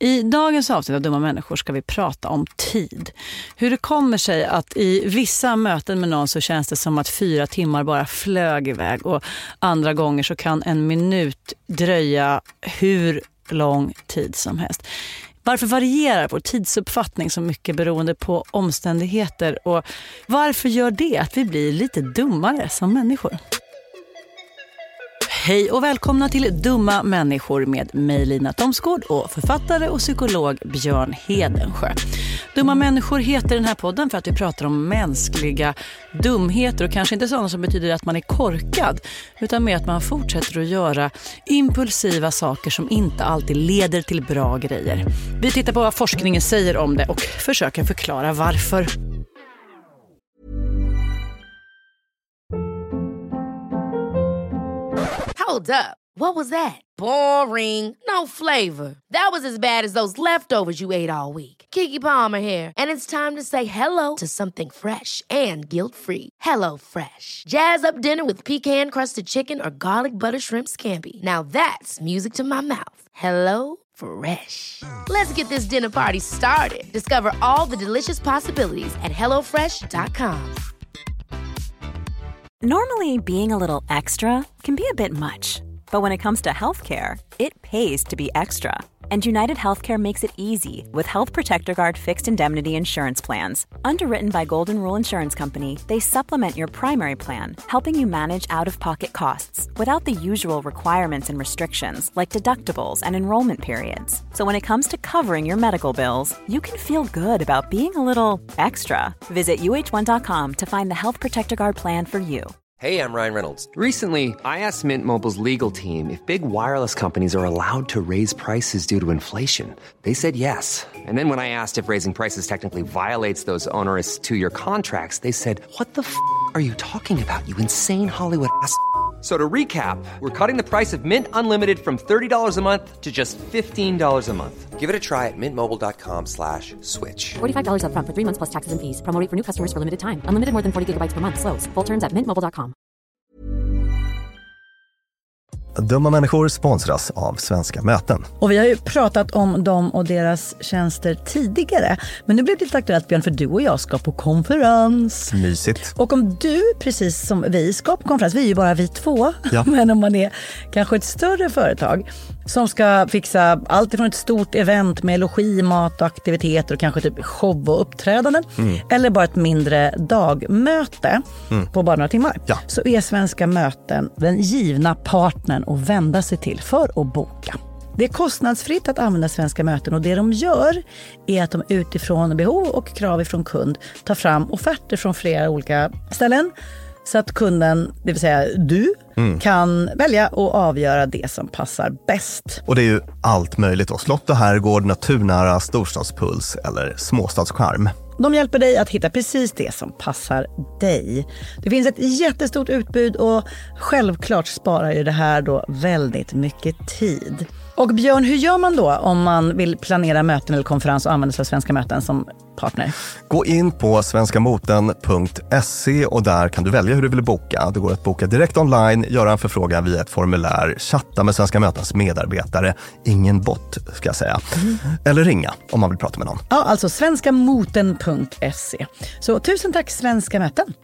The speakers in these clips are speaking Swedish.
I dagens avsnitt av Dumma människor ska vi prata om tid. Hur det kommer sig att i vissa möten med någon så känns det som att 4 timmar bara flög iväg. Och andra gånger så kan en minut dröja hur lång tid som helst. Varför varierar vår tidsuppfattning så mycket beroende på omständigheter? Och varför gör det att vi blir lite dummare som människor? Hej och välkomna till Dumma människor med mig Lina Thomsgård och författare och psykolog Björn Hedensjö. Dumma människor heter den här podden för att vi pratar om mänskliga dumheter och kanske inte sådana som betyder att man är korkad utan med att man fortsätter att göra impulsiva saker som inte alltid leder till bra grejer. Vi tittar på vad forskningen säger om det och försöker förklara varför. Hold up. What was that? Boring. No flavor. That was as bad as those leftovers you ate all week. Keke Palmer here, and it's time to say hello to something fresh and guilt-free. Hello Fresh. Jazz up dinner with pecan-crusted chicken or garlic butter shrimp scampi. Now that's music to my mouth. Hello Fresh. Let's get this dinner party started. Discover all the delicious possibilities at hellofresh.com. Normally, being a little extra can be a bit much, but when it comes to healthcare, it pays to be extra. And United Healthcare makes it easy with Health Protector Guard fixed indemnity insurance plans. Underwritten by Golden Rule Insurance Company, they supplement your primary plan, helping you manage out-of-pocket costs without the usual requirements and restrictions like deductibles and enrollment periods. So when it comes to covering your medical bills, you can feel good about being a little extra. Visit uh1.com to find the Health Protector Guard plan for you. Hey, I'm Ryan Reynolds. Recently, I asked Mint Mobile's legal team if big wireless companies are allowed to raise prices due to inflation. They said yes. And then when I asked if raising prices technically violates those onerous 2-year contracts, they said, "What the f*** are you talking about, you insane Hollywood ass?" So to recap, we're cutting the price of Mint Unlimited from $30 a month to just $15 a month. Give it a try at mintmobile.com/switch. $45 up front for 3 months plus taxes and fees. Promo rate for new customers for limited time. Unlimited more than 40 gigabytes per month. Slows full terms at mintmobile.com. Dumma människor sponsras av Svenska möten. Och vi har ju pratat om dem och deras tjänster tidigare. Men nu blir det lite aktuellt, Björn, för du och jag ska på konferens. Mysigt. Och om du, precis som vi, ska på konferens, vi är ju bara vi två. Ja. Men om man är kanske ett större företag som ska fixa allt ifrån ett stort event med logi, mat och aktiviteter och kanske typ show och uppträdanden. Eller bara ett mindre dagmöte på bara några timmar. Ja. Så är Svenska möten den givna partnern att vända sig till för att boka. Det är kostnadsfritt att använda Svenska möten och det de gör är att de utifrån behov och krav ifrån kund tar fram offerter från flera olika ställen så att kunden, det vill säga du, kan välja och avgöra det som passar bäst. Och det är ju allt möjligt då. Slott och herrgård, naturnära, storstadspuls eller småstadscharm. De hjälper dig att hitta precis det som passar dig. Det finns ett jättestort utbud och självklart sparar ju det här då väldigt mycket tid. Och Björn, hur gör man då om man vill planera möten eller konferens och använda sig av Svenska möten som partner? Gå in på svenskamoten.se och där kan du välja hur du vill boka. Det går att boka direkt online, göra en förfrågan via ett formulär, chatta med Svenska mötens medarbetare, ingen bot ska jag säga, eller ringa om man vill prata med någon. Ja, alltså svenskamoten.se. Så tusen tack Svenska möten.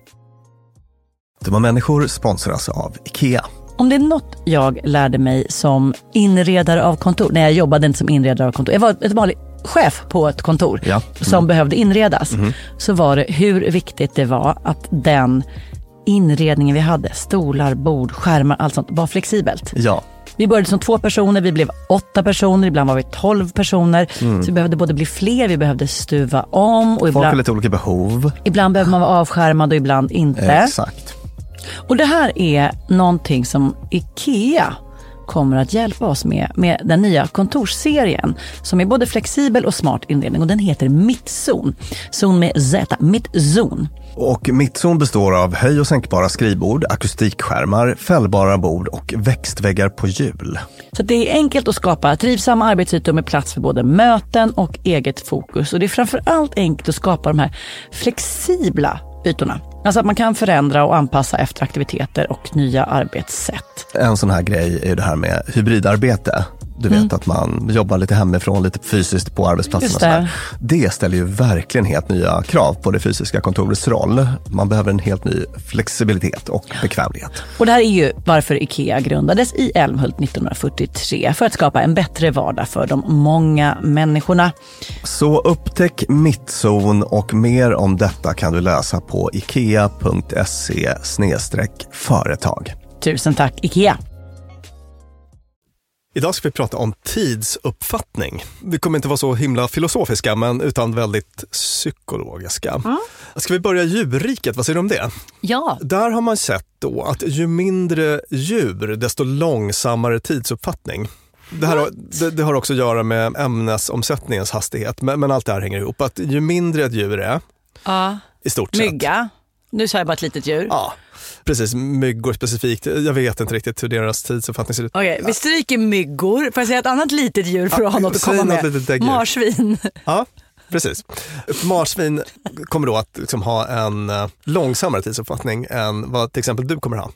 Dumma människor sponsras av IKEA. Om det är något jag lärde mig som inredare av kontor, när jag jobbade inte som inredare av kontor, jag var ett vanligt chef på ett kontor som behövde inredas, så var det hur viktigt det var att den inredningen vi hade, stolar, bord, skärmar, allt sånt, var flexibelt. Ja. Vi började som 2 personer, vi blev 8 personer, ibland var vi 12 personer. Så vi behövde både bli fler, vi behövde stuva om. Och folk har lite olika behov. Ibland behöver man vara avskärmad och ibland inte. Exakt. Och det här är någonting som IKEA kommer att hjälpa oss med den nya kontorsserien som är både flexibel och smart inredning, och den heter Mittzon. Zon med Z, Mittzon. Och Mittzon består av höj- och sänkbara skrivbord, akustikskärmar, fällbara bord och växtväggar på hjul. Så det är enkelt att skapa trivsamma arbetsytor med plats för både möten och eget fokus. Och det är framförallt enkelt att skapa de här flexibla ytorna. Alltså att man kan förändra och anpassa efter aktiviteter och nya arbetssätt. En sån här grej är det här med hybridarbete. Du vet att man jobbar lite hemifrån, lite fysiskt på arbetsplatsen och sådär. Det ställer ju verkligen helt nya krav på det fysiska kontorets roll. Man behöver en helt ny flexibilitet och bekvämlighet. Och det här är ju varför IKEA grundades i Älmhult 1943, för att skapa en bättre vardag för de många människorna. Så upptäck Mittzon och mer om detta kan du läsa på ikea.se/företag. Tusen tack IKEA. Idag ska vi prata om tidsuppfattning. Vi kommer inte vara så himla filosofiska, men utan väldigt psykologiska. Ska vi börja djurriket? Vad säger du om det? Ja. Där har man sett då att ju mindre djur, desto långsammare tidsuppfattning. Det har också att göra med ämnesomsättningens hastighet, men allt det här hänger ihop. Att ju mindre ett djur är, i stort sett. Mygga. Nu sa jag bara ett litet djur. Ja, precis. Myggor specifikt. Jag vet inte riktigt hur deras tidsuppfattning ser ut. Okej, vi stryker myggor. Får jag säga ett annat litet djur för att ha något att komma med? Marsvin. Ja, precis. Ett marsvin kommer då att liksom ha en långsammare tidsuppfattning än vad till exempel du kommer ha.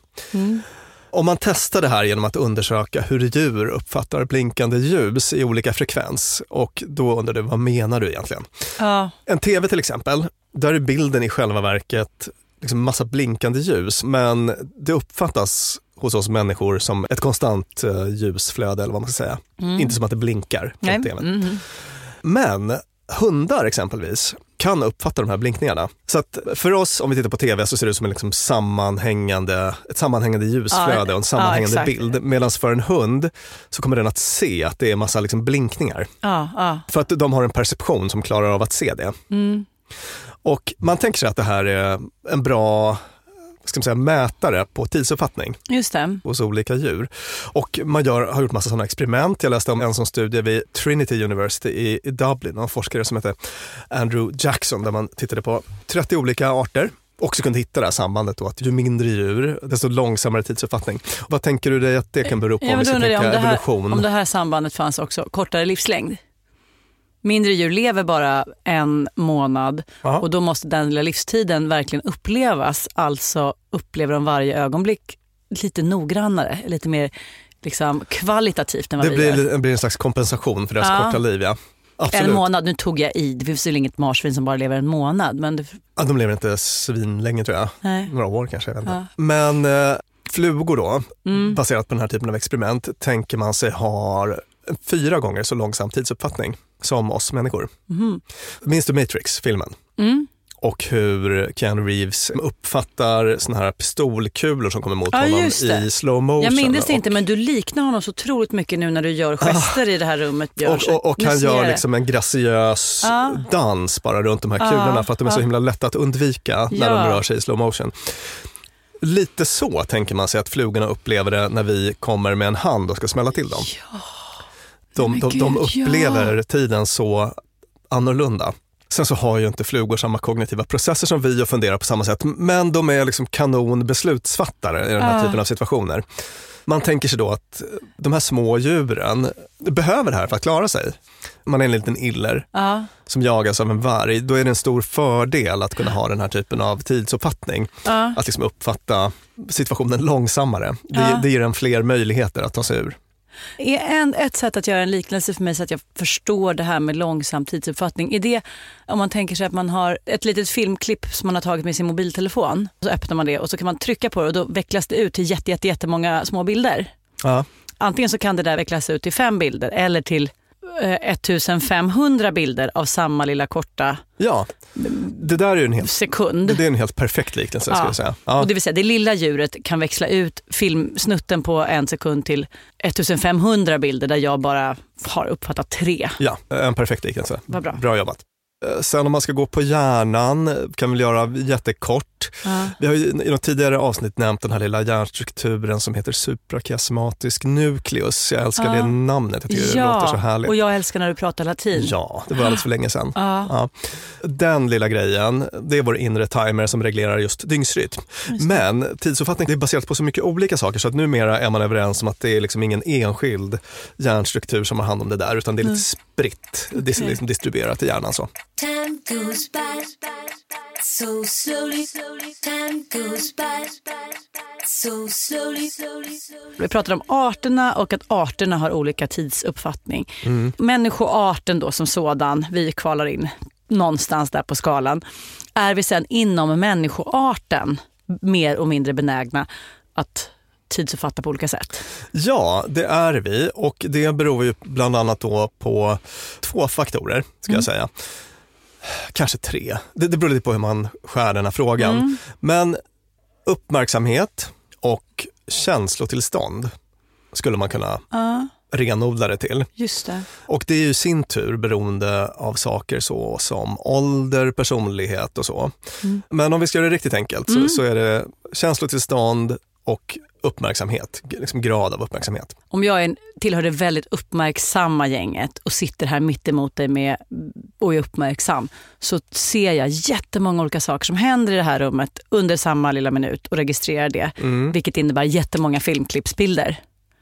Om man testar det här genom att undersöka hur djur uppfattar blinkande ljus i olika frekvens, och då undrar du, vad menar du egentligen? En tv till exempel, där är bilden i själva verket liksom massa blinkande ljus, men det uppfattas hos oss människor som ett konstant ljusflöde, eller vad man ska säga. Inte som att det blinkar på tvn. Men hundar exempelvis kan uppfatta de här blinkningarna. Så att för oss, om vi tittar på tv, så ser det ut som en liksom ett sammanhängande ljusflöde och en sammanhängande bild. Medan för en hund så kommer den att se att det är massa liksom blinkningar. För att de har en perception som klarar av att se det. Och man tänker sig att det här är en bra mätare på tidsuppfattning. Just det. Hos olika djur. Och man har gjort massa sådana experiment. Jag läste om en sån studie vid Trinity University i Dublin. En forskare som heter Andrew Jackson, där man tittade på 30 olika arter. Och så kunde hitta det här sambandet då, att ju mindre djur, desto långsammare tidsuppfattning. Och vad tänker du dig att det kan bero på om vi ska tänka evolution? Om det här sambandet fanns också kortare livslängd. Mindre djur lever bara en månad och då måste den lilla livstiden verkligen upplevas. Alltså upplever de varje ögonblick lite noggrannare, lite mer liksom kvalitativt än vad vi gör. Det blir en slags kompensation för deras korta liv, ja. Absolut. En månad, nu tog jag i. Det finns ju inget marsvin som bara lever en månad. Men de lever inte svin länge, tror jag. Nej. Några år kanske, jag vet inte. Men flugor då, baserat på den här typen av experiment, tänker man sig har 4 gånger så långsam tidsuppfattning som oss människor. Minns du Matrix-filmen? Och hur Keanu Reeves uppfattar såna här pistolkulor som kommer mot honom i slow motion. Jag minns det inte, men du liknar honom så otroligt mycket nu när du gör gester i det här rummet, Björn. Och han gör liksom en graciös dans bara runt de här kulorna för att de är så himla lätta att undvika när de rör sig i slow motion. Lite så tänker man sig att flugorna upplever det när vi kommer med en hand och ska smälla till dem. De upplever tiden så annorlunda. Sen så har ju inte flugor samma kognitiva processer som vi och funderar på samma sätt. Men de är liksom kanonbeslutsfattare i den här typen av situationer. Man tänker sig då att de här små djuren behöver det här för att klara sig. Man är en liten iller som jagas av en varg. Då är det en stor fördel att kunna ha den här typen av tidsuppfattning. Att liksom uppfatta situationen långsammare. Det ger en fler möjligheter att ta sig ur. Ett sätt att göra en liknelse för mig så att jag förstår det här med långsam tidsuppfattning är det om man tänker sig att man har ett litet filmklipp som man har tagit med sin mobiltelefon, så öppnar man det och så kan man trycka på det och då vecklas det ut till jättemånga små bilder. Antingen så kan det där vecklas ut till 5 bilder eller till 1500 bilder av samma lilla korta det där är ju en helt sekund. Det är en helt perfekt liknelse, ska jag säga. Och det vill säga, det lilla djuret kan växla ut filmsnutten på 1 sekund till 1500 bilder där jag bara har uppfattat 3. Ja, en perfekt liknelse. Vad bra. Bra jobbat. Sen om man ska gå på hjärnan kan vi göra jättekort. Vi har ju i något tidigare avsnitt nämnt den här lilla hjärnstrukturen som heter suprachiasmatisk nucleus. Jag älskar det namnet, jag tycker det låter så härligt. Och jag älskar när du pratar latin. Ja, det var alldeles för länge sedan. Den lilla grejen, det är vår inre timer som reglerar just dygnsrytm. Men tidsuppfattning är baserat på så mycket olika saker så att numera är man överens om att det är liksom ingen enskild hjärnstruktur som har hand om det där, utan det är lite spritt, det är liksom distribuerat i hjärnan så. Time goes by so slowly. Time goes by Vi pratar om arterna och att arterna har olika tidsuppfattning. Människoarten då som sådan, vi kvalar in någonstans där på skalan. Är vi sen inom människoarten mer och mindre benägna att tidsuppfatta på olika sätt? Ja, det är vi, och det beror ju bland annat då på 2 faktorer, ska jag säga. Kanske 3. Det beror lite på hur man skär den här frågan. Men uppmärksamhet och känslotillstånd skulle man kunna renodla det till. Just det. Och det är ju sin tur beroende av saker så som ålder, personlighet och så. Men om vi ska göra det riktigt enkelt så är det känslotillstånd och uppmärksamhet, liksom grad av uppmärksamhet. Om jag tillhör det väldigt uppmärksamma gänget och sitter här mitt emot dig med och är uppmärksam, så ser jag jättemånga olika saker som händer i det här rummet under samma lilla minut och registrerar det, vilket innebär jättemånga filmklippsbilder.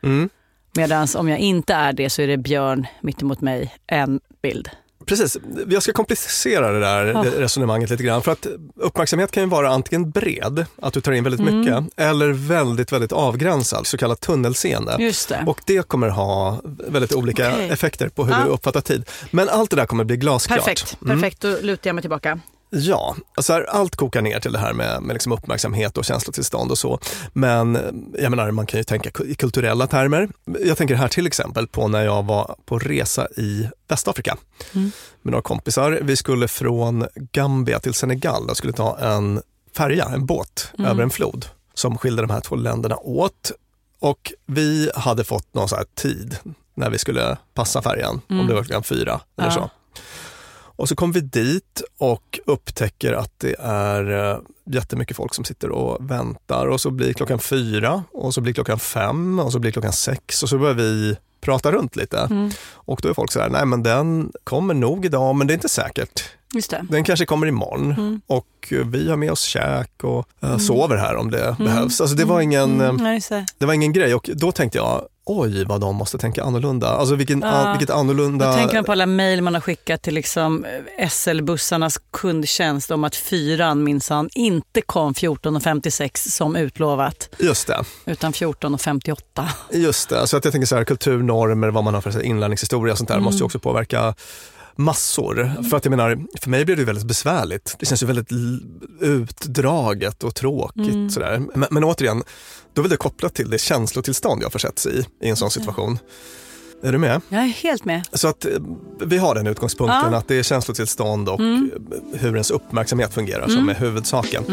Medan om jag inte är det så är det Björn mitt emot mig, en bild. Precis, jag ska komplicera det där resonemanget lite grann, för att uppmärksamhet kan ju vara antingen bred, att du tar in väldigt mycket, eller väldigt, väldigt avgränsad, så kallat tunnelseende. Just det. Och det kommer ha väldigt olika effekter på hur du uppfattar tid. Men allt det där kommer bli glasklart. Perfekt, då lutar jag mig tillbaka. Ja, alltså allt kokar ner till det här med liksom uppmärksamhet och känslotillstånd och så. Men jag menar, man kan ju tänka i kulturella termer. Jag tänker här till exempel på när jag var på resa i Västafrika med några kompisar. Vi skulle från Gambia till Senegal. Jag skulle ta en färja, en båt över en flod som skilde de här 2 länderna åt. Och vi hade fått någon så här tid när vi skulle passa färjan, om det var klockan 4 eller så. Och så kom vi dit och upptäcker att det är jättemycket folk som sitter och väntar. Och så blir klockan 4 och så blir klockan 5 och så blir klockan 6 och så börjar vi prata runt lite. Och då är folk så här, nej men den kommer nog idag, men det är inte säkert. Just det. Den kanske kommer imorgon och vi har med oss käk och sover här om det behövs. Alltså det var ingen grej, och då tänkte jag, oj vad de måste tänka annorlunda. Alltså vilket annorlunda... Jag tänker på alla mejl man har skickat till liksom SL-bussarnas kundtjänst om att 4 minsann inte kom 14.56 som utlovat. Just det. Utan 14.58. Just det, så att jag tänker så här, kulturnormer, vad man har för inlärningshistoria och sånt där måste ju också påverka massor. För att jag menar, för mig blir det väldigt besvärligt. Det känns ju väldigt utdraget och tråkigt sådär. Men återigen, då vill det kopplat till det känslotillstånd jag försätts i en sån situation. Är du med? Jag är helt med. Så att vi har den utgångspunkten att det är känslotillstånd och hur ens uppmärksamhet fungerar som är huvudsaken.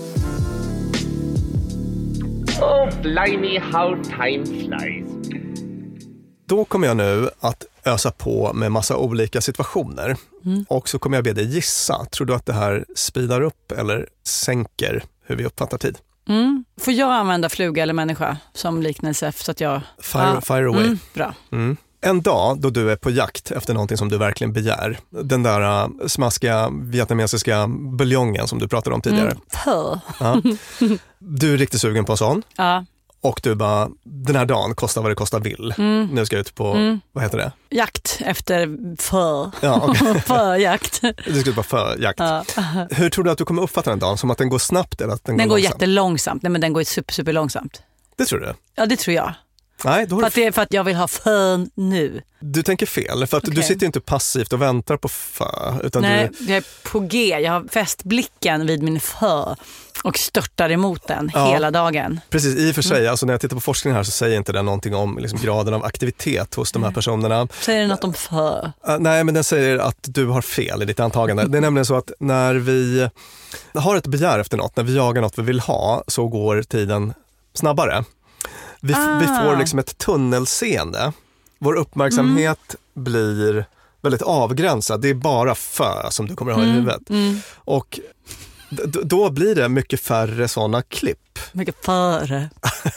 Oh, blimey, how time flies. Då kommer jag nu att ösa på med massa olika situationer. Och så kommer jag be dig gissa. Tror du att det här speedar upp eller sänker hur vi uppfattar tid? Får jag använda fluga eller människa som liknelse så att jag... Fire away. Bra. En dag då du är på jakt efter någonting som du verkligen begär. Den där smaskiga vietnamesiska buljongen som du pratade om tidigare. Ja. Du är riktigt sugen på en sån. Ja. Och du bara, den här dagen kostar vad det kostar vill. Nu ska jag ut på, vad heter det? Jakt efter för. Ja, okay. Förjakt. Du ska ut på förjakt. Ja. Hur tror du att du kommer uppfatta den dagen? Som att den går snabbt eller att den går långsamt? Jättelångsamt. Nej, men den går super långsamt. Det tror du? Ja, det tror jag. Nej, då för att jag vill ha fön nu. Du tänker fel, för att du sitter inte passivt och väntar på fö. Utan nej, jag är på G. Jag har fäst blicken vid min fö och störtar emot den hela dagen. Precis, i och för sig. Alltså när jag tittar på forskningen här så säger inte den någonting om liksom graden av aktivitet hos de här personerna. Säger den något om fö? Nej, men den säger att du har fel i ditt antagande. Det är nämligen så att när vi har ett begär efter något, när vi jagar något vi vill ha, så går tiden snabbare. Vi får liksom ett tunnelseende. Vår uppmärksamhet blir väldigt avgränsad. Det är bara fö som du kommer att ha i huvudet. Och då blir det mycket färre sådana klipp. Mycket färre.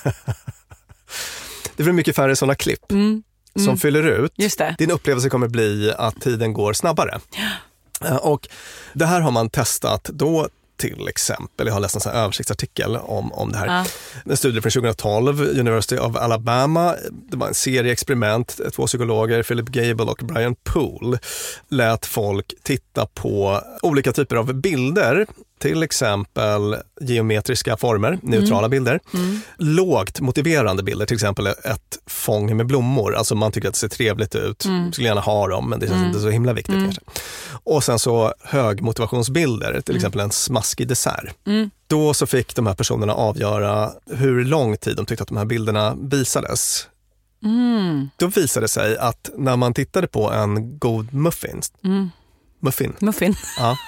Det blir mycket färre sådana klipp som fyller ut. Just det. Din upplevelse kommer bli att tiden går snabbare. Och det här har man testat. Då till exempel. Jag har läst en sån här översiktsartikel om det här. En studie från 2012, University of Alabama. Det var en serieexperiment. 2 psykologer, Philip Gable och Brian Poole, lät folk titta på olika typer av bilder. Till exempel geometriska former, neutrala bilder. Lågt motiverande bilder, till exempel ett fång med blommor. Alltså man tycker att det ser trevligt ut, skulle gärna ha dem, men det känns inte så himla viktigt kanske. Och sen så hög motivationsbilder, till exempel en smaskig dessert. Då så fick de här personerna avgöra hur lång tid de tyckte att de här bilderna visades. Då visade det sig att när man tittade på en god muffin. Ja.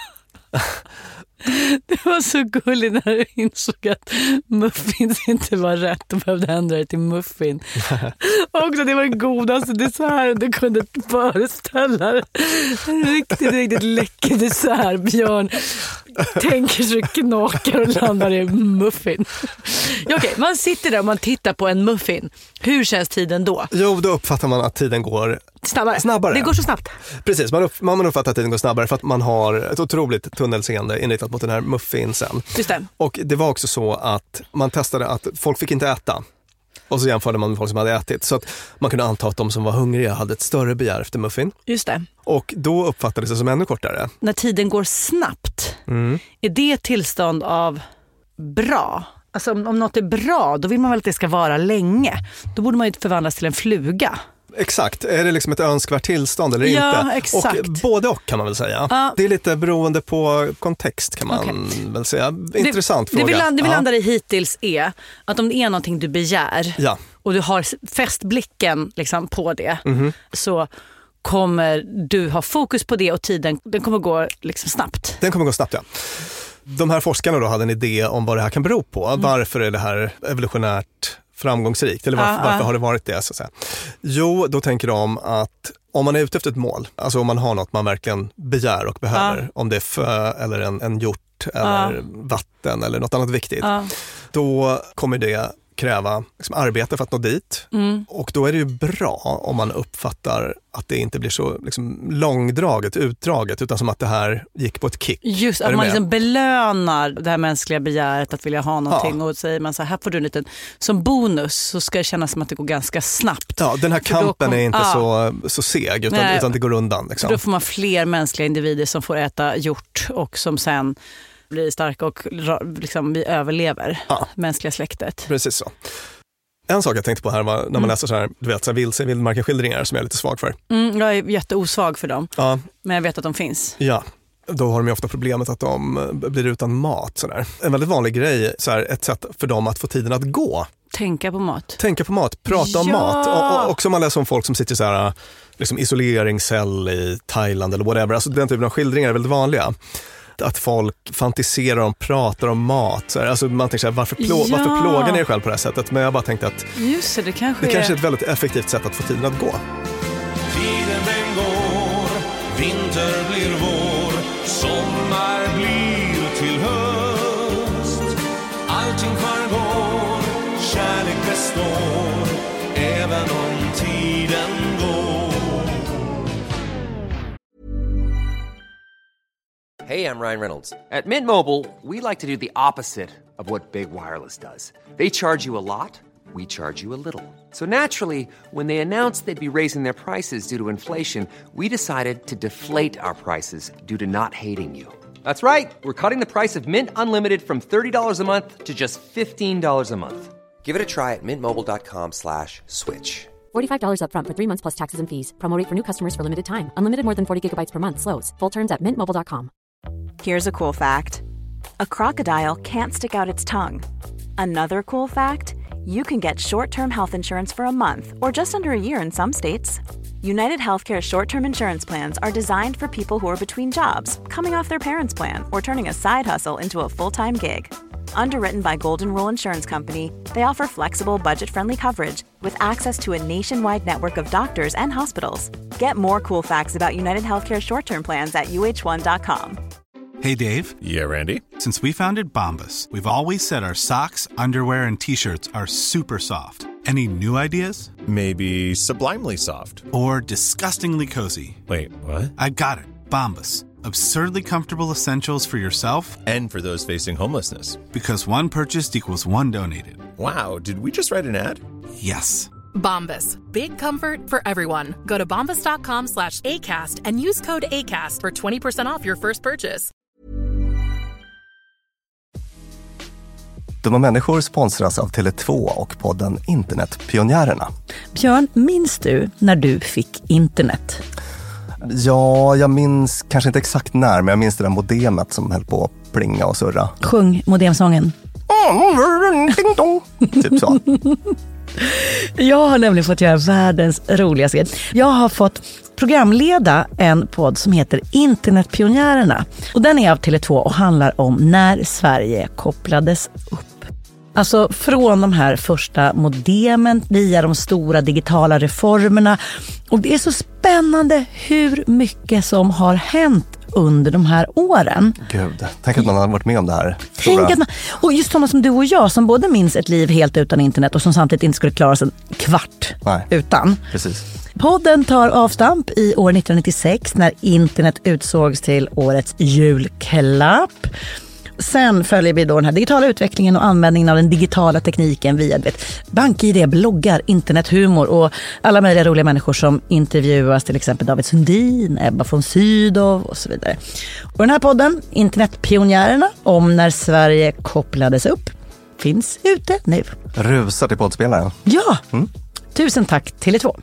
Det var så gulligt när du insåg att muffins inte var rätt och behövde ändra det till muffin. Och det var den godaste desserten du kunde föreställa dig. En riktigt läcker dessert. Björn tänker så knakar och landar i muffin. Okej, man sitter där och man tittar på en muffin. Hur känns tiden då? Jo, då uppfattar man att tiden går snabbare. Det går så snabbt. Precis, man uppfattar att tiden går snabbare för att man har ett otroligt tunnelseende inriktat mot den här muffinsen. Just det. Och det var också så att man testade att folk fick inte äta. Och så jämförde man med folk som hade ätit. Så att man kunde anta att de som var hungriga hade ett större begär efter muffin. Just det. Och då uppfattades det som ännu kortare. När tiden går snabbt, är det ett tillstånd av bra? Alltså om något är bra, då vill man väl att det ska vara länge. Då borde man ju förvandlas till en fluga. Exakt, är det liksom ett önskvärt tillstånd eller inte? Ja, exakt. Och både och kan man väl säga. Ja. Det är lite beroende på kontext kan man väl säga. Intressant fråga. Det vi landar i hittills är att om det är någonting du begär och du har fäst blicken liksom på det, så kommer du ha fokus på det och tiden den kommer gå liksom snabbt. Den kommer gå snabbt, ja. De här forskarna då hade en idé om vad det här kan bero på. Varför är det här evolutionärt framgångsrikt? Eller varför har det varit det så att säga? Jo, då tänker de att om man är ute efter ett mål, alltså om man har något man verkligen begär och behöver, om det är fö eller en hjort eller vatten eller något annat viktigt, då kommer det kräva liksom arbete för att nå dit. Och då är det ju bra om man uppfattar att det inte blir så liksom långdraget, utdraget, utan som att det här gick på ett kick. Just att man liksom belönar det här mänskliga begäret att vilja ha någonting och säger man så här får du en liten, som bonus så ska det kännas som att det går ganska snabbt. Ja, den här kampen är inte så seg utan det går undan. Liksom. Då får man fler mänskliga individer som får äta hjort och som sen blir starka och liksom vi överlever mänskliga släktet. Precis så. En sak jag tänkte på här var när man läser så här, du vet, så här vildmarkenskildringar som jag är lite svag för. Jag är jätteosvag för dem. Ja. Men jag vet att de finns. Ja. Då har de ju ofta problemet att de blir utan mat. Sådär. En väldigt vanlig grej, så här, ett sätt för dem att få tiden att gå. Tänka på mat, prata om mat. Och också man läser om folk som sitter så här, liksom isoleringscell i Thailand eller whatever. Alltså den typen av skildringar är väldigt vanliga. Att folk fantiserar om, pratar om mat. Så här. Alltså man tänker så här, varför plågar ni er själv på det här sättet? Men jag bara tänkte att just det kanske är ett väldigt effektivt sätt att få tiden att gå. Tiden den går, vinter blir vår, sommar blir till höst. Allting förgår, kärlek består, även om tiden går. Hey, I'm Ryan Reynolds. At Mint Mobile, we like to do the opposite of what Big Wireless does. They charge you a lot, we charge you a little. So naturally, when they announced they'd be raising their prices due to inflation, we decided to deflate our prices due to not hating you. That's right. We're cutting the price of Mint Unlimited from $30 a month to just $15 a month. Give it a try at mintmobile.com/switch. $45 up front for 3 months plus taxes and fees. Promo rate for new customers for limited time. Unlimited more than 40 gigabytes per month. Slows full terms at mintmobile.com. Here's a cool fact. A crocodile can't stick out its tongue. Another cool fact, you can get short-term health insurance for a month or just under a year in some states. United Healthcare short-term insurance plans are designed for people who are between jobs, coming off their parents' plan, or turning a side hustle into a full-time gig. Underwritten by Golden Rule Insurance Company, they offer flexible, budget-friendly coverage with access to a nationwide network of doctors and hospitals. Get more cool facts about United Healthcare short-term plans at uh1.com. Hey, Dave. Yeah, Randy. Since we founded Bombas, we've always said our socks, underwear, and T-shirts are super soft. Any new ideas? Maybe sublimely soft. Or disgustingly cozy. Wait, what? I got it. Bombas. Absurdly comfortable essentials for yourself and for those facing homelessness. Because one purchased equals one donated. Wow, did we just write an ad? Yes. Bombas. Big comfort for everyone. Go to bombas.com/ACAST and use code ACAST for 20% off your first purchase. Dumma människor sponsras av Tele2 och podden Internetpionjärerna. Björn, minns du när du fick internet? Ja, jag minns kanske inte exakt när, men jag minns det där modemet som höll på att plinga och surra. Sjung modemsången. Typ så. Jag har nämligen fått göra världens roligaste grej. Jag har fått programleda en podd som heter Internetpionjärerna. Och den är av Tele2 och handlar om när Sverige kopplades upp. Alltså från de här första modemen via de stora digitala reformerna. Och det är så spännande hur mycket som har hänt under de här åren. Gud, tänk att man har varit med om det här. Och just sådana som du och jag som både minns ett liv helt utan internet och som samtidigt inte skulle klara sig en kvart utan. Precis. Podden tar avstamp i år 1996 när internet utsågs till årets julklapp. Sen följer vi då den här digitala utvecklingen och användningen av den digitala tekniken via BankID, bloggar, internethumor och alla möjliga roliga människor som intervjuas, till exempel David Sundin, Ebba von Sydow och så vidare. Och den här podden, Internetpionjärerna, om när Sverige kopplades upp, finns ute nu. Rusar till poddspelaren. Ja, tusen tack Tele2.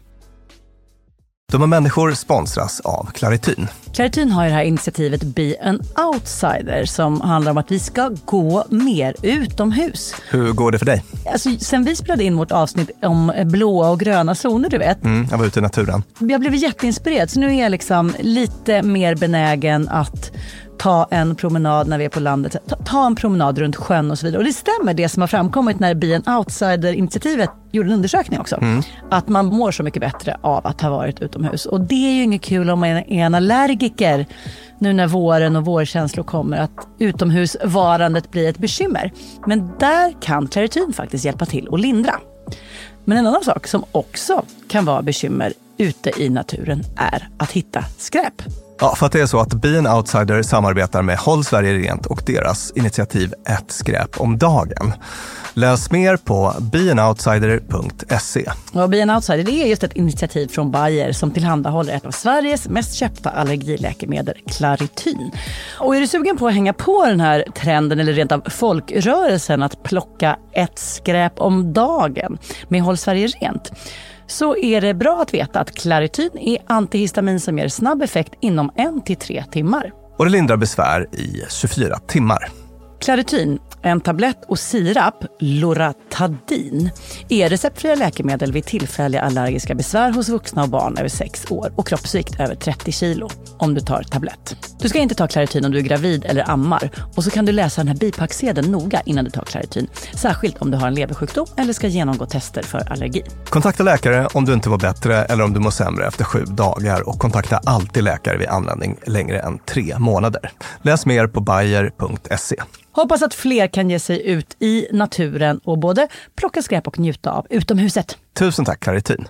Dumma människor sponsras av Clarityn. Clarityn har ju det här initiativet Be an Outsider som handlar om att vi ska gå mer utomhus. Hur går det för dig? Alltså, sen vi spelade in vårt avsnitt om blåa och gröna zoner, du vet. Jag var ute i naturen. Jag blev jätteinspirerad, så nu är jag liksom lite mer benägen att ta en promenad när vi är på landet. Ta en promenad runt sjön och så vidare. Och det stämmer det som har framkommit när Be an Outsider-initiativet gjorde en undersökning också. Att man mår så mycket bättre av att ha varit utomhus. Och det är ju inget kul om man är en allergiker nu när våren och vårkänslor kommer, att utomhusvarandet blir ett bekymmer. Men där kan Clarityn faktiskt hjälpa till och lindra. Men en annan sak som också kan vara bekymmer ute i naturen är att hitta skräp. Ja, för att det är så att Be an Outsider samarbetar med Håll Sverige Rent och deras initiativ Ett skräp om dagen. Läs mer på beanoutsider.se. Och Be an Outsider, det är just ett initiativ från Bayer som tillhandahåller ett av Sveriges mest köpta allergiläkemedel, Clarityn. Och är du sugen på att hänga på den här trenden eller rent av folkrörelsen att plocka ett skräp om dagen med Håll Sverige Rent, så är det bra att veta att Clarityn är antihistamin som ger snabb effekt inom 1 till 3 timmar. Och det lindrar besvär i 24 timmar. Clarityn, en tablett och sirap, Loratadin, är receptfria läkemedel vid tillfälliga allergiska besvär hos vuxna och barn över 6 år och kroppsvikt över 30 kilo om du tar tablett. Du ska inte ta Clarityn om du är gravid eller ammar, och så kan du läsa den här bipacksedeln noga innan du tar Clarityn, särskilt om du har en leversjukdom eller ska genomgå tester för allergi. Kontakta läkare om du inte mår bättre eller om du mår sämre efter 7 dagar, och kontakta alltid läkare vid användning längre än 3 månader. Läs mer på bayer.se. Hoppas att fler kan ge sig ut i naturen och både plocka skräp och njuta av utomhuset. Tusen tack, Clarityn.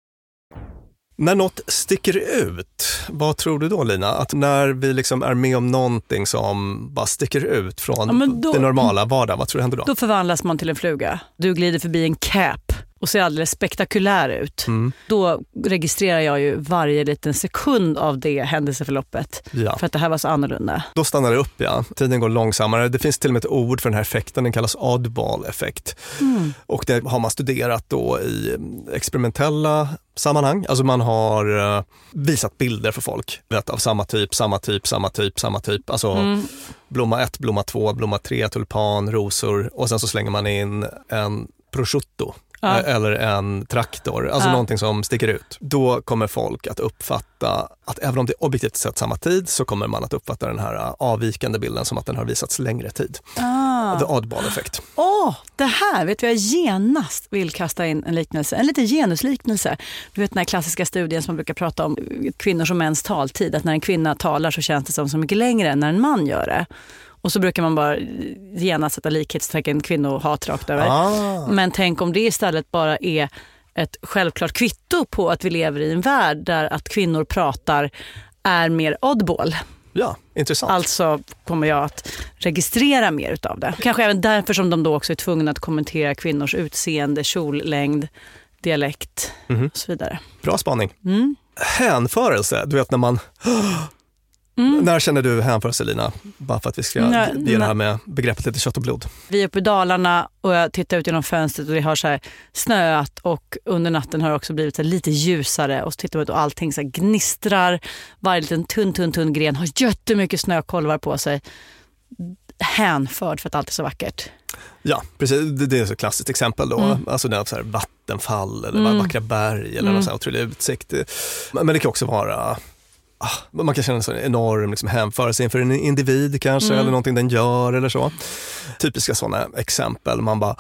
När något sticker ut, vad tror du då, Lina? Att när vi liksom är med om någonting som bara sticker ut från det normala vardagen, vad tror du händer då? Då förvandlas man till en fluga. Du glider förbi en cap och ser alldeles spektakulär ut. Då registrerar jag ju varje liten sekund av det händelseförloppet. Ja. För att det här var så annorlunda. Då stannar det upp, ja. Tiden går långsammare. Det finns till och med ett ord för den här effekten. Den kallas oddball-effekt. Och det har man studerat då i experimentella sammanhang. Alltså man har visat bilder för folk. Vet, av samma typ. Alltså blomma 1, blomma 2, blomma 3, tulpan, rosor. Och sen så slänger man in en prosciutto. Eller en traktor, alltså någonting som sticker ut. Då kommer folk att uppfatta att även om det är objektivt sett samma tid, så kommer man att uppfatta den här avvikande bilden som att den har visats längre tid. The oddball effect. Det här vet jag genast vill kasta in en liknelse, en lite genusliknelse. Du vet den här klassiska studien som man brukar prata om kvinnors och mäns taltid, att när en kvinna talar så känns det som så mycket längre än när en man gör det. Och så brukar man bara genast sätta likhetstecken kvinnohat rakt över. Men tänk om det istället bara är ett självklart kvitto på att vi lever i en värld där att kvinnor pratar är mer oddball. Ja, intressant. Alltså kommer jag att registrera mer utav det. Kanske även därför som de då också är tvungna att kommentera kvinnors utseende, kjollängd, dialekt och så vidare. Bra spaning. Hänförelse, du vet när man... När känner du hänförelse, Lina? Bara för att vi ska ge det här med begreppet lite kött och blod. Vi är uppe i Dalarna och jag tittar ut genom fönstret och det har så här snöat och under natten har det också blivit så lite ljusare och så tittar vi ut och allting så här gnistrar. Varje liten tunn gren har jättemycket snökolvar på sig. Hänförd för att allt är så vackert. Ja, precis. Det är ett klassiskt exempel då. Alltså det är så här vattenfall eller vackra berg eller något så här otroligt utsikt. Men det kan också vara... Man kan känna en sån enorm liksom, hänförelse inför en individ kanske eller någonting den gör eller så. Typiska sådana exempel. Man bara,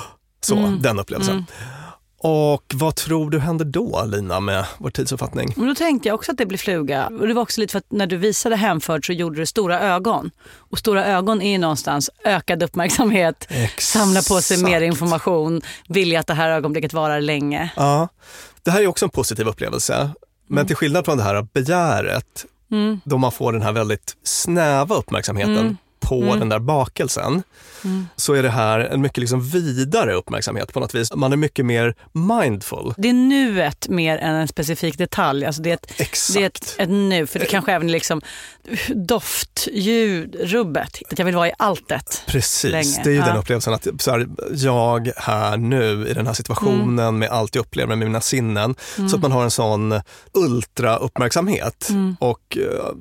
den upplevelsen. Och vad tror du händer då, Lina, med vår tidsuppfattning? Men då tänkte jag också att det blir fluga. Och det var också lite för att när du visade hänförd så gjorde du stora ögon. Och stora ögon är ju någonstans ökad uppmärksamhet. Exakt. Samla på sig mer information. Vilja att det här ögonblicket varar länge. Ja, det här är också en positiv upplevelse. Men till skillnad från det här begäret, då man får den här väldigt snäva uppmärksamheten på den där bakelsen, så är det här en mycket liksom vidare uppmärksamhet på något vis. Man är mycket mer mindful. Det är nuet mer än en specifik detalj. Alltså det är ett nu, för det kanske även är liksom doft, ljud, rubbet. Att jag vill vara i alltet. Precis, länge. Det är ju den upplevelsen att så här, jag här nu i den här situationen med allt jag upplever med mina sinnen, så att man har en sån ultra-uppmärksamhet. Och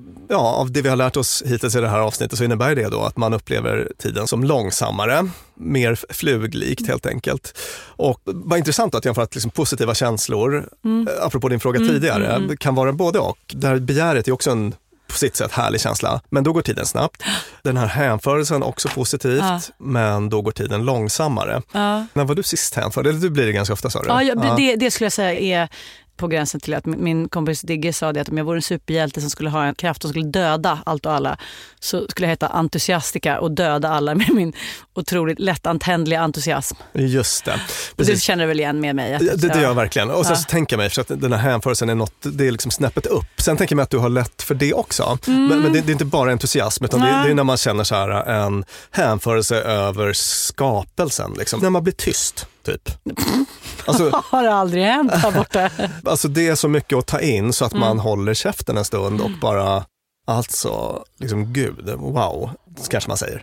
av det vi har lärt oss hittills i det här avsnittet så innebär det då att man upplever tiden som långsammare, mer fluglikt helt enkelt. Och vad intressant att jämföra att liksom positiva känslor, apropå din fråga tidigare, kan vara både och. Det här begäret är också en på sitt sätt härlig känsla, men då går tiden snabbt. Den här hänförelsen också positivt, men då går tiden långsammare. När var du sist hänförd? Eller du blir det ganska ofta, sa du? Det skulle jag säga är på gränsen till att min kompis Digge sa det att om jag vore en superhjälte som skulle ha en kraft och skulle döda allt och alla, så skulle jag heta entusiastika och döda alla med min otroligt lättantändliga entusiasm. Just det. Precis. Du känner väl igen med mig? Det gör jag verkligen. Och sen så tänker jag mig, för att den här hänförelsen är något, det är liksom snäppet upp. Sen tänker jag mig att du har lätt för det också. Men det är inte bara entusiasm, utan det är när man känner så här en hänförelse över skapelsen. Liksom. När man blir tyst, typ. Alltså, har det aldrig hänt här borta? Alltså det är så mycket att ta in så att man håller käften en stund och bara, alltså, liksom gud, wow, kanske man säger.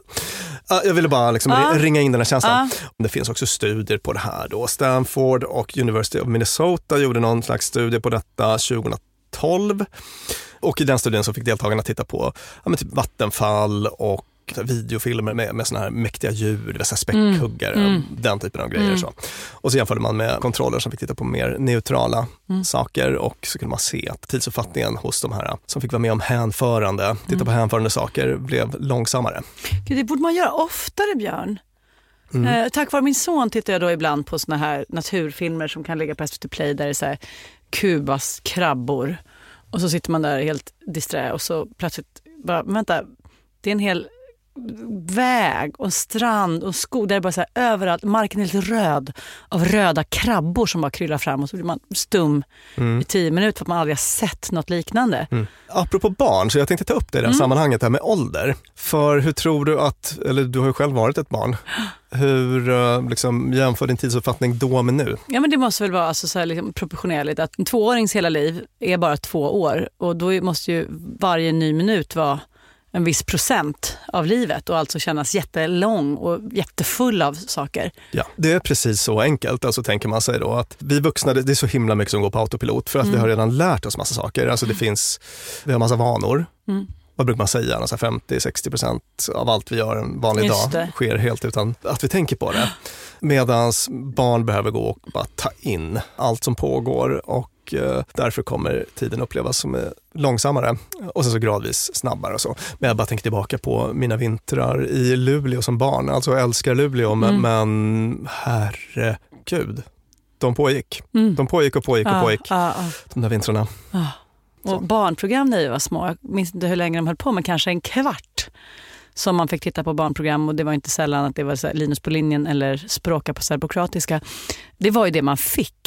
Jag ville bara liksom ringa in den här känslan. Det finns också studier på det här då. Stanford och University of Minnesota gjorde någon slags studie på detta 2012. Och i den studien så fick deltagarna titta på typ vattenfall och videofilmer med såna här mäktiga djur, så här späckhuggare, den typen av grejer. Så. Och så jämförde man med kontroller som fick titta på mer neutrala saker, och så kunde man se att tidsuppfattningen hos de här som fick vara med om hänförande, titta på hänförande saker, blev långsammare. Gud, det borde man göra oftare, Björn. Tack vare min son tittar jag då ibland på såna här naturfilmer som kan ligga på SVT Play där det är så här Kubas krabbor. Och så sitter man där helt disträ och så plötsligt bara, vänta, det är en hel väg och en strand och skog där det bara så här överallt, marken är lite röd av röda krabbor som bara kryllar fram, och så blir man stum i 10 minuter för att man aldrig har sett något liknande. Apropå barn, så jag tänkte ta upp det i det här sammanhanget här med ålder. För hur tror du att, eller du har ju själv varit ett barn, hur liksom jämför din tidsuppfattning då med nu? Ja, men det måste väl vara alltså så här liksom proportionerligt att en 2-årings hela liv är bara 2 år, och då måste ju varje ny minut vara en viss procent av livet och alltså kännas jättelång och jättefull av saker. Ja, det är precis så enkelt. Alltså tänker man sig då att vi vuxna, det är så himla mycket som går på autopilot för att vi har redan lärt oss massa saker. Alltså vi har massa vanor. Vad brukar man säga? 50-60% av allt vi gör en vanlig dag sker helt utan att vi tänker på det. Medans barn behöver gå och bara ta in allt som pågår, och därför kommer tiden upplevas som långsammare och sen så gradvis snabbare och så. Men jag bara tänker tillbaka på mina vintrar i Luleå som barn. Alltså jag älskar Luleå, men herregud, de pågick. De pågick. De där vintrarna. Och barnprogram när vi var små, jag minns inte hur länge de höll på, men kanske en kvart som man fick titta på barnprogram, och det var inte sällan att det var så här Linus på linjen eller Språka på serbokroatiska. Det var ju det man fick.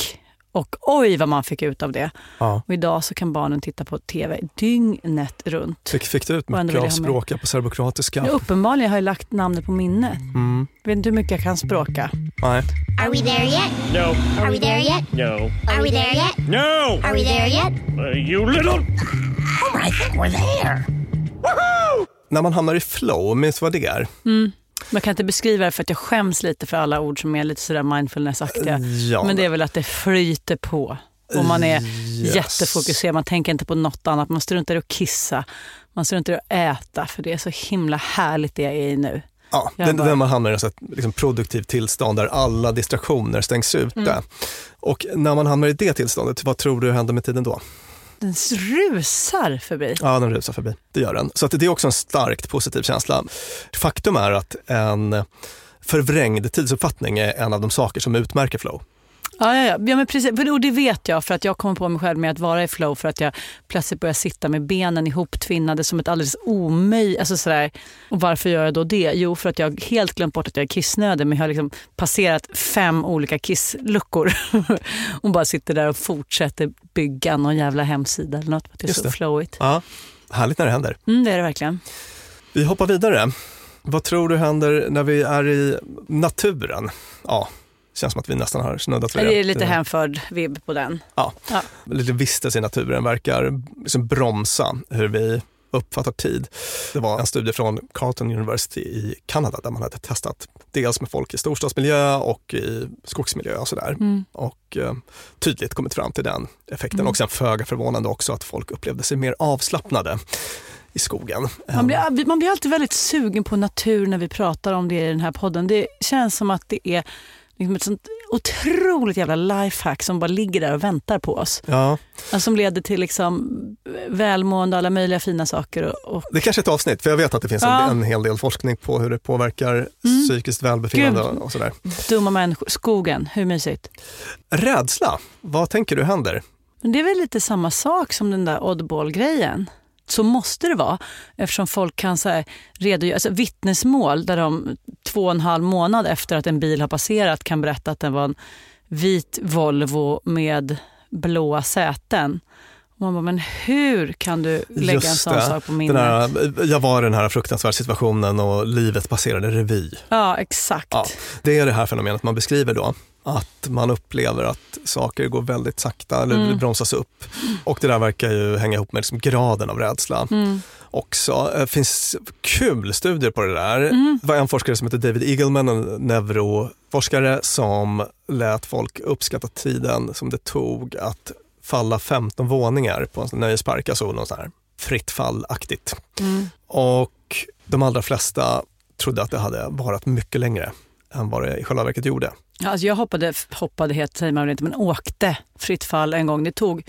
Och oj vad man fick ut av det. Ja. Och idag så kan barnen titta på tv dygnet runt. Fick du ut mycket av språka på serbokroatiska? Ja, uppenbarligen har jag lagt namnet på minnet. Vet inte hur mycket jag kan språka. Nej. Are we there yet? No. Are we there yet? No. Are we there yet? No. Are we there yet? You little... Oh, I think we're there. Woohoo! När man hamnar i flow, minns vad det är? Man kan inte beskriva det för att jag skäms lite för alla ord som är lite sådär mindfulness-aktiga. Ja. Men det är väl att det flyter på. Och man är jättefokuserad. Man tänker inte på något annat. Man struntar i att kissa. Man struntar i att äta. För det är så himla härligt det jag är i nu. Ja, när man hamnar i ett liksom produktivt tillstånd där alla distraktioner stängs ute. Och när man hamnar i det tillståndet, vad tror du händer med tiden då? Den rusar förbi. Ja, den rusar förbi. Det gör den. Så att det är också en starkt positiv känsla. Faktum är att en förvrängd tidsuppfattning är en av de saker som utmärker flow. Ja, men precis. Och det vet jag för att jag kommer på mig själv med att vara i flow för att jag plötsligt börjar sitta med benen ihoptvinnade som ett alldeles omöjligt. Alltså sådär. Och varför gör jag då det? Jo, för att jag helt glömt bort att jag är kissnödig, men jag har liksom passerat 5 olika kissluckor och bara sitter där och fortsätter bygga någon jävla hemsida eller något. Det är så flowigt. Ja, härligt när det händer. Det är det verkligen. Vi hoppar vidare. Vad tror du händer när vi är i naturen? Ja. Känns som att vi nästan har snuddat för det. Det är lite hänförd vibb på den. Ja. Lite vistelse i naturen verkar liksom bromsa hur vi uppfattar tid. Det var en studie från Carleton University i Kanada där man hade testat dels med folk i storstadsmiljö och i skogsmiljö och sådär. Och tydligt kommit fram till den effekten. Och sen föga förvånande också att folk upplevde sig mer avslappnade i skogen. Man blir alltid väldigt sugen på natur när vi pratar om det i den här podden. Det känns som att det är liksom ett sånt otroligt jävla lifehack som bara ligger där och väntar på oss. Ja. Alltså, som leder till liksom välmående, alla möjliga fina saker. Och... Det är kanske ett avsnitt, för jag vet att det finns en hel del forskning på hur det påverkar psykiskt välbefinnande och sådär. Dumma människor, skogen, hur mysigt? Rädsla, vad tänker du händer? Men det är väl lite samma sak som den där oddball-grejen. Så måste det vara, eftersom folk kan så här redogöra, alltså vittnesmål där de 2,5 månad efter att en bil har passerat kan berätta att den var en vit Volvo med blåa säten. Och man bara, men hur kan du lägga en sån sak på minnet? Jag var i den här fruktansvärda situationen och livet passerade revy. Ja, exakt. Ja, det är det här fenomenet man beskriver då. Att man upplever att saker går väldigt sakta eller bromsas upp. Och det där verkar ju hänga ihop med liksom graden av rädsla. Också. Det finns kul studier på det där. Det var en forskare som heter David Eagleman, en neuroforskare som lät folk uppskatta tiden som det tog att falla 15 våningar på en nöjespark, alltså någon sån här fritt fallaktigt. Och de allra flesta trodde att det hade varit mycket längre än vad det i själva verket gjorde. Ja, alltså jag hoppade helt, säger man inte, men åkte fritt fall en gång. Det tog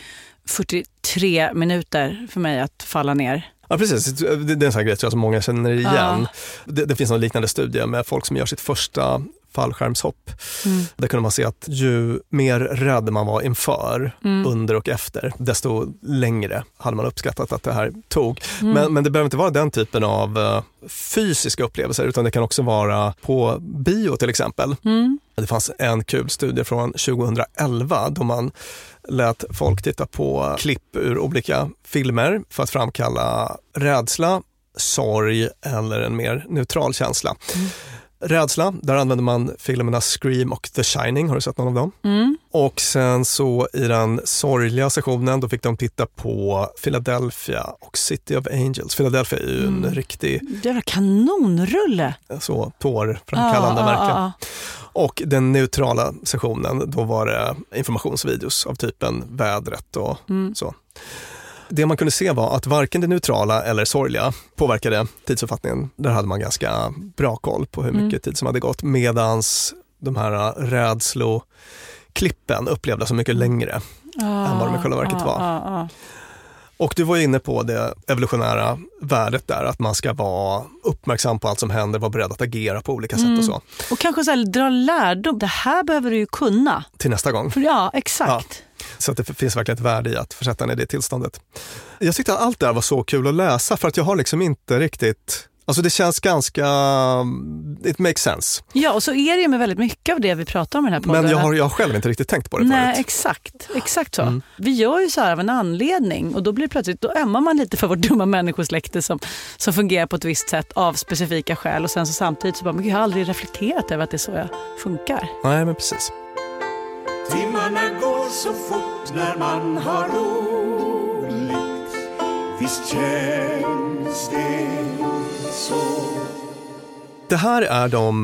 43 minuter för mig att falla ner. Ja, precis. Det är en sån här grej som många känner igen. Det finns en liknande studie med folk som gör sitt första fallskärmshopp. Där kunde man se att ju mer rädd man var inför, under och efter, desto längre hade man uppskattat att det här tog. Men det behöver inte vara den typen av fysiska upplevelser, utan det kan också vara på bio till exempel. Det fanns en kul studie från 2011 då man lät folk titta på klipp ur olika filmer för att framkalla rädsla, sorg eller en mer neutral känsla. Rädsla, där använder man filmerna Scream och The Shining. Har du sett någon av dem? Och sen så i den sorgliga sessionen då fick de titta på Philadelphia och City of Angels. Philadelphia är ju en riktig... Det var kanonrulle! Så tårframkallande verkligen. Och den neutrala sessionen, då var det informationsvideos av typen vädret och så. Det man kunde se var att varken det neutrala eller sorgliga påverkade tidsuppfattningen. Där hade man ganska bra koll på hur mycket tid som hade gått. Medans de här rädsloklippen upplevdes så mycket längre än vad de i själva verket var. Och du var inne på det evolutionära värdet där, att man ska vara uppmärksam på allt som händer, vara beredd att agera på olika sätt och så. Och kanske så här, dra lärdom. Det här behöver du ju kunna. Till nästa gång. Ja, exakt. Ja. Så att det finns verkligen ett värde i att försätta en i det tillståndet. Jag tyckte att allt det här var så kul att läsa, för att jag har liksom inte riktigt Alltså det känns ganska, it makes sense. Ja, och så är det ju med väldigt mycket av det vi pratar om i den här podden. Men jag har själv inte riktigt tänkt på det Nej, förut. exakt så. Vi gör ju så här av en anledning och då blir det plötsligt, då ömmar man lite för vårt dumma människosläkte som fungerar på ett visst sätt av specifika skäl och sen så samtidigt så bara, men jag har aldrig reflekterat över att det är så jag funkar. Nej, men precis. Timmarna går så fort när man har roligt. Visst känns det så. Det här är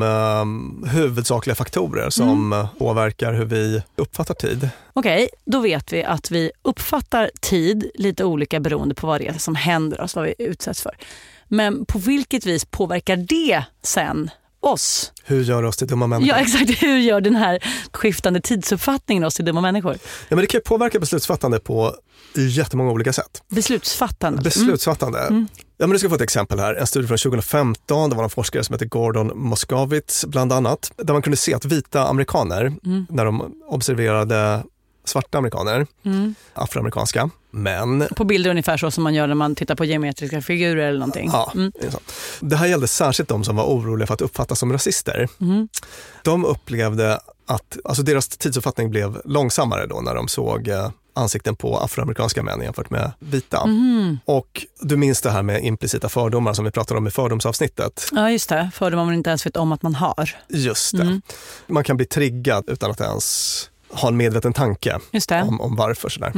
de huvudsakliga faktorer som påverkar hur vi uppfattar tid. Okej, då vet vi att vi uppfattar tid lite olika beroende på vad det är som händer oss, vad vi utsätts för. Men på vilket vis påverkar det sen oss? Hur gör oss till dumma människor? Ja, exakt. Hur gör den här skiftande tidsuppfattningen oss till dumma människor? Ja, men det kan påverka beslutsfattande på jättemånga olika sätt. Beslutsfattande. Ja, men du ska få ett exempel här. En studie från 2015, det var en forskare som heter Gordon Moskovitz bland annat, där man kunde se att vita amerikaner, när de observerade svarta amerikaner, afroamerikanska män. På bilder ungefär så som man gör när man tittar på geometriska figurer eller någonting. Ja, det är så. Det här gällde särskilt de som var oroliga för att uppfattas som rasister. De upplevde att deras tidsuppfattning blev långsammare då när de såg ansikten på afroamerikanska män jämfört med vita. Och du minns det här med implicita fördomar som vi pratade om i fördomsavsnittet. Ja, just det. Fördomar man inte ens vet om att man har. Just det. Man kan bli triggad utan att ens ha en medveten tanke om varför sådär.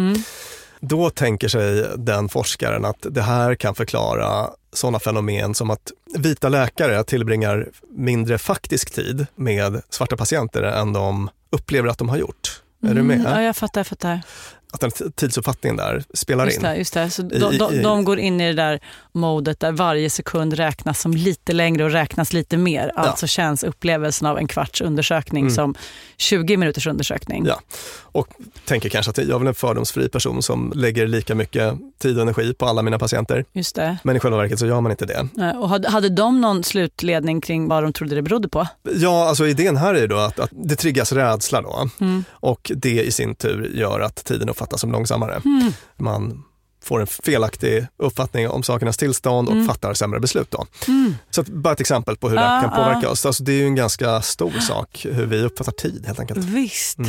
Då tänker sig den forskaren att det här kan förklara sådana fenomen som att vita läkare tillbringar mindre faktisk tid med svarta patienter än de upplever att de har gjort. Är du med? Ja, jag fattar. Att den tidsuppfattningen där spelar in. Just det. Så de går in i det där modet där varje sekund räknas som lite längre och räknas lite mer. Alltså känns upplevelsen av en kvarts undersökning som 20 minuters undersökning. Ja, och tänker kanske att jag är väl en fördomsfri person som lägger lika mycket tid och energi på alla mina patienter. Just det. Men i själva verket så gör man inte det. Och hade de någon slutledning kring vad de trodde det berodde på? Ja, alltså idén här är ju då att det triggas rädsla då. Och det i sin tur gör att tiden uppfattas som långsammare. Man får en felaktig uppfattning om sakernas tillstånd och fattar sämre beslut då. Så bara ett exempel på hur det kan påverka oss. Alltså det är ju en ganska stor sak hur vi uppfattar tid helt enkelt. Visst.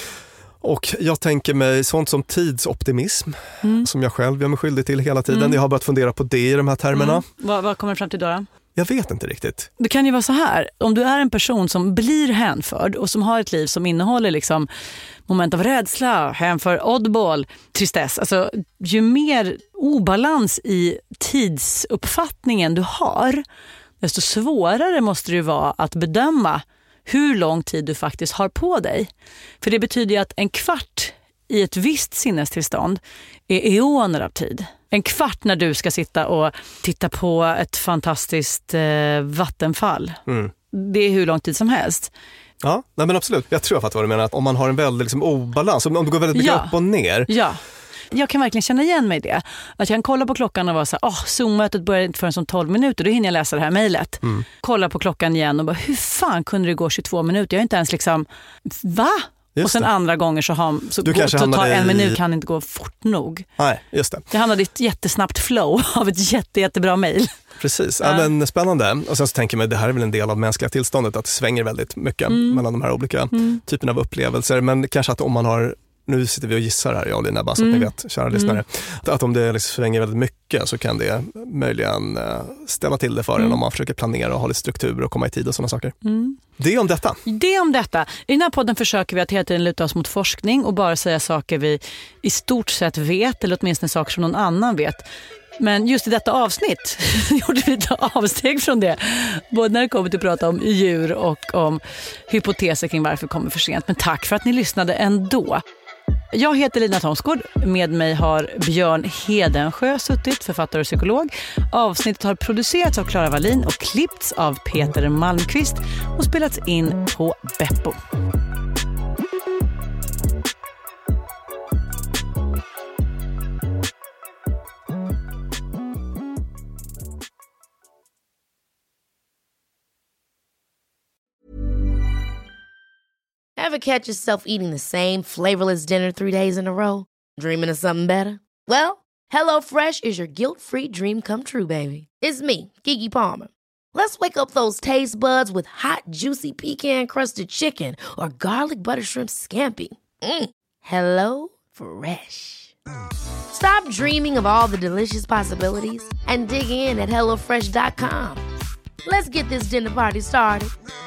Och jag tänker mig sånt som tidsoptimism som jag själv gör mig skyldig till hela tiden. Jag har börjat fundera på det i de här termerna. Vad kommer du fram till då? Jag vet inte riktigt. Det kan ju vara så här. Om du är en person som blir hänförd och som har ett liv som innehåller liksom moment av rädsla, hänför, oddball, tristess. Alltså ju mer obalans i tidsuppfattningen du har, desto svårare måste det vara att bedöma hur lång tid du faktiskt har på dig. För det betyder ju att en kvart i ett visst sinnestillstånd är eoner av tid. En kvart när du ska sitta och titta på ett fantastiskt vattenfall. Det är hur lång tid som helst. Ja, nej men absolut. Jag tror att vad du menar, att om man har en väldigt liksom, obalans, om det går väldigt mycket upp och ner. Ja. Jag kan verkligen känna igen mig i det. Att jag kan kolla på klockan och vara så här, Zoom-mötet börjar inte förrän som 12 minuter. Då hinner jag läsa det här mejlet. Kolla på klockan igen och bara, hur fan kunde det gå 22 minuter? Jag är inte ens liksom, va? Just och sen det. Andra gånger så tar en minut kan inte gå fort nog. Nej, just det. Jag hamnade i ett jättesnabbt flow av ett jättebra mejl. Precis, ja, men spännande. Och sen så tänker jag mig, det här är väl en del av mänskliga tillståndet, att det svänger väldigt mycket mellan de här olika typerna av upplevelser. Men kanske att om man har, nu sitter vi och gissar här, jag och Lina, bara så att ni vet, kära lyssnare, att om det liksom svänger väldigt mycket så kan det möjligen ställa till det för en om man försöker planera och ha lite struktur och komma i tid och sådana saker. Det om detta. Det om detta. I den här podden försöker vi att hela tiden luta oss mot forskning och bara säga saker vi i stort sett vet, eller åtminstone saker som någon annan vet. Men just i detta avsnitt gjorde vi lite avsteg från det. Både när det kommer till att prata om djur och om hypoteser kring varför det kommer för sent. Men tack för att ni lyssnade ändå. Jag heter Lina Thomsgård. Med mig har Björn Hedensjö suttit, författare och psykolog. Avsnittet har producerats av Clara Wallin och klippts av Peter Malmqvist och spelats in på Beppo. Ever catch yourself eating the same flavorless dinner 3 days in a row? Dreaming of something better? Well, HelloFresh is your guilt-free dream come true, baby. It's me, Keke Palmer. Let's wake up those taste buds with hot, juicy pecan-crusted chicken or garlic butter shrimp scampi. Hello Fresh. Stop dreaming of all the delicious possibilities and dig in at HelloFresh.com. Let's get this dinner party started.